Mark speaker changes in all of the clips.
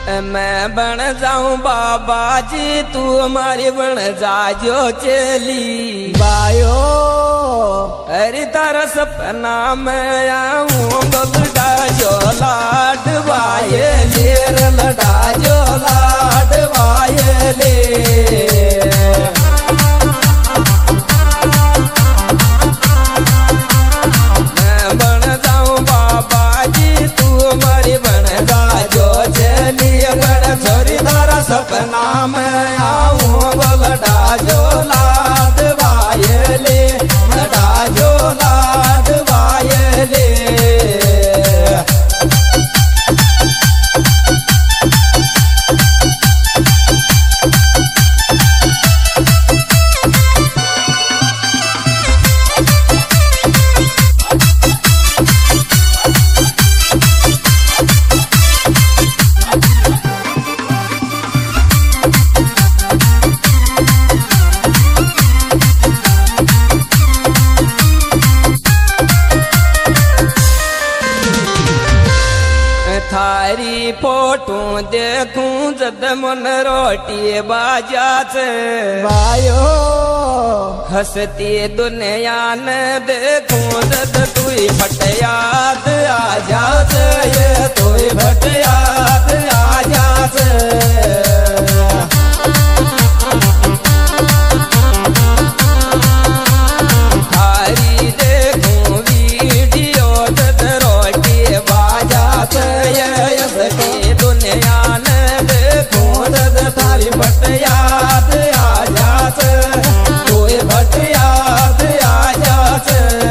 Speaker 1: मैं बन जाऊं बाबा जी तू हमारी बन जाजो चली
Speaker 2: बायो।
Speaker 1: अरे तारा सपना में आऊं लटा जो लाड वाये लेर लटा जो लाड वाये ले मैं बन जाऊं बाबा जी तू हमारी बन जाजो चली छोरी तारा सपना में आऊं लटा जो लाड वाये ले लटा जो लाड वाये ले थारी फोटो देखूं जद मन रोटी बाजा से
Speaker 2: बायो।
Speaker 1: हंसती दुनिया ने देखूं जद तू फट याद आ जात ये तू फट याद आ जात थारी देखूं वीडियो जद रोटी बाजा दुनिया ने देखूं जद थारी भट याद आ जात कोई भट याद आ जात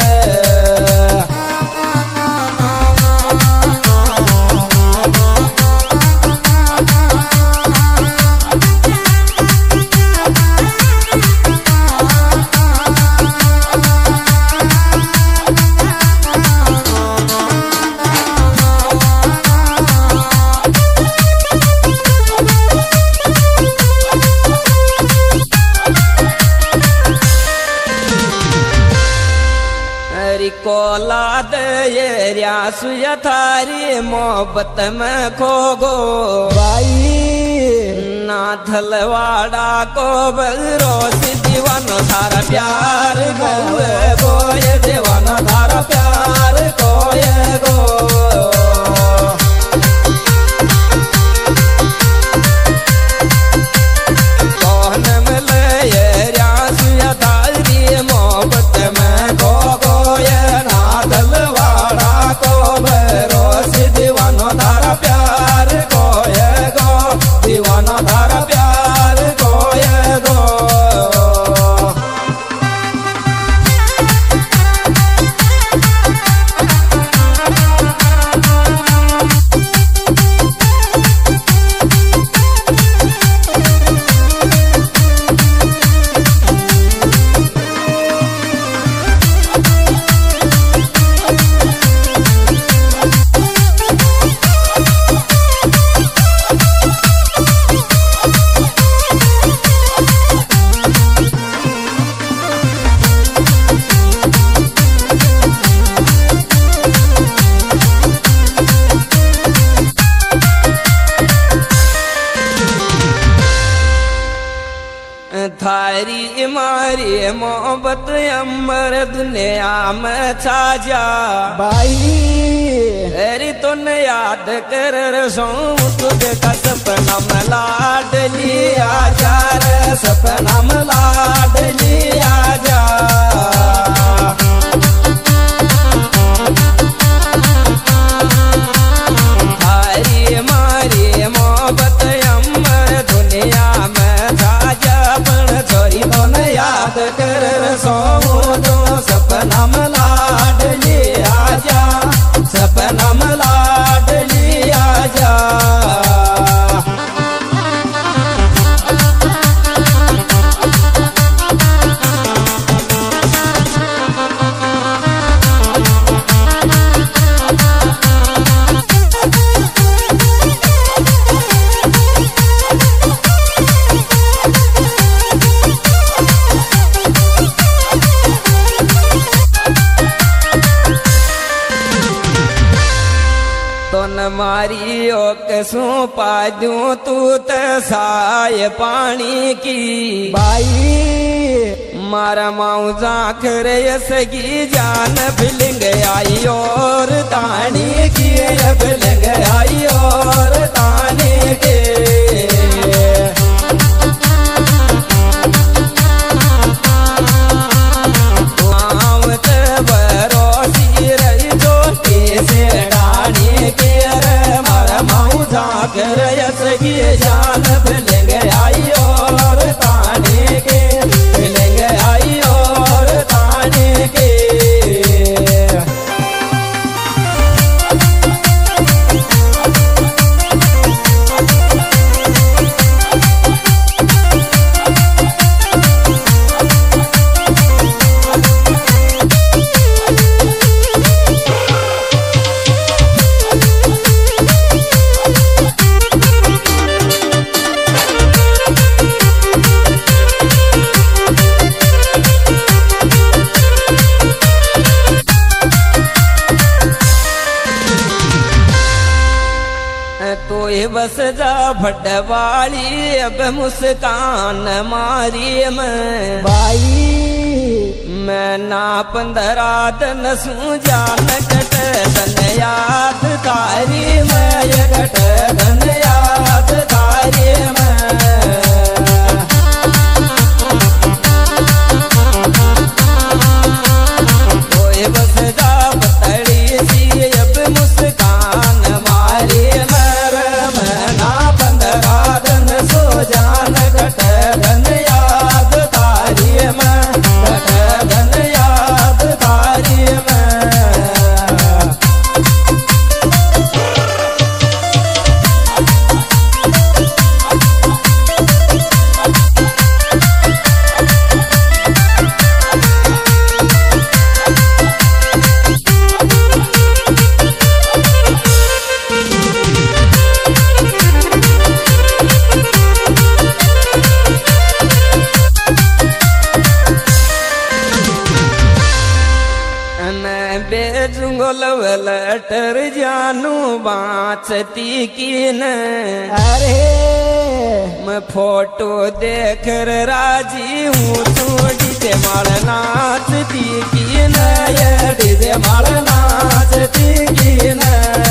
Speaker 1: कोला दे रियासु थारी मोहब्बत में खो गो
Speaker 2: भाई
Speaker 1: ना थलवाड़ा को बगरोस दीवानो थारा प्यार गो ये दीवानो थारा प्यार को ये गो कौन मिले ये रियासु थारी मोहब्बत में खो गो ये को भरोस दीवानो धारा प्यार को ये गो दीवानो धारा प्यार को ये गो थारी मारी मोहब्बत अमर दुनिया में छा जा
Speaker 2: भाई।
Speaker 1: अरे तुने याद कर सो तुझे का सपना में लाड लिया जा रे सपना में लाड लिया जा थारी मारी मोहब्बत अमर दुनिया में छा जा छोरी दोन याद कर सो जो सपना में लाड लिया जा सपना में लाड लिया जा कसू पादू तू तसाय पानी की
Speaker 2: बाई
Speaker 1: मारा माऊजा खरे सगी जान फिलिंग आई और तानी की फिलिंग आई और तानी के सगी जान फिलिंग आई और ताने के फिलिंग आई और ताने के तो ये बस जा भटवाली अब मुस्कान मारी मैं
Speaker 2: बाई
Speaker 1: मैं ना 15 दिन सू जान कट धन याद तारी मैं ये कट धन याद तारी मैं तो ये बस जा बतड़ी सी अब मुस्कान मारी जान घट धन याद तारी मैं घट धन याद तारी मैं लटर जानू बाँचती की न
Speaker 2: अरे
Speaker 1: मैं फोटो देख राजी हूँ तू डीजे माल नाचती की न ये डीजे माल नाचती की न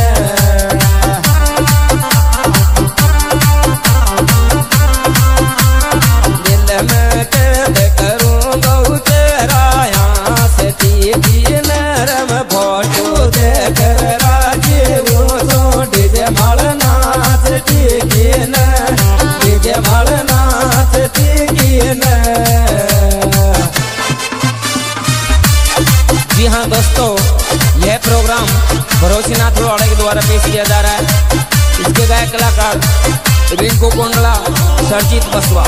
Speaker 1: दिल में कैद करूँ बहुत राया सती की नरम फोटो देख राजीव सो डीजे माल नाचती की न डीजे माल नाचती की न। जी हाँ दोस्तों, यह प्रोग्राम भरोसीनाथ रोड़ा के द्वारा पेश किया जा रहा है। इसके गायक कलाकार रिंकू कोंडला, सरजीत बसवा।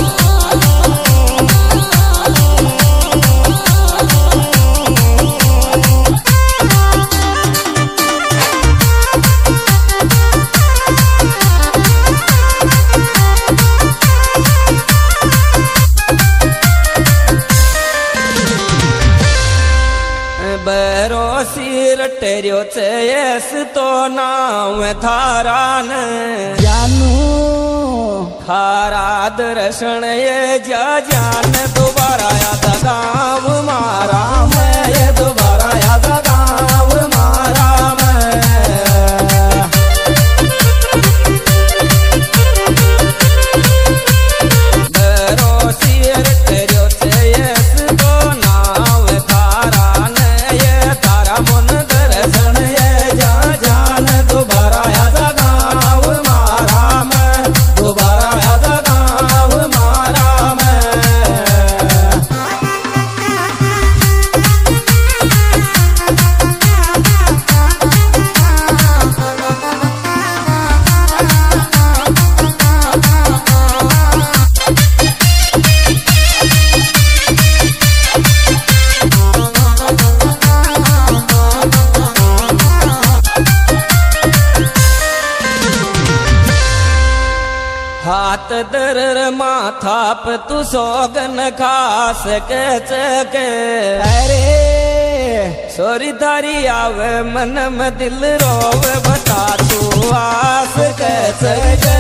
Speaker 1: बरोसी रटरियो चेस तो नाम थारा न
Speaker 2: जानू
Speaker 1: खारा दर्शन ये जा जान दोबारा याद गाँव मारा मैं ये दोबारा याद गाँव मारा मैं बरोसी रटरियो चेस तो नाम थारा मन दर्शन ये जा जान दोबारा याद गाँव मारा मैं दोबारा याद गाँव मारा मैं। हाथ दर माथा पे तू सोगन खास के चके
Speaker 2: अरे
Speaker 1: सोरी थारी आवे मन में दिल रोवे बता तू आस कैसे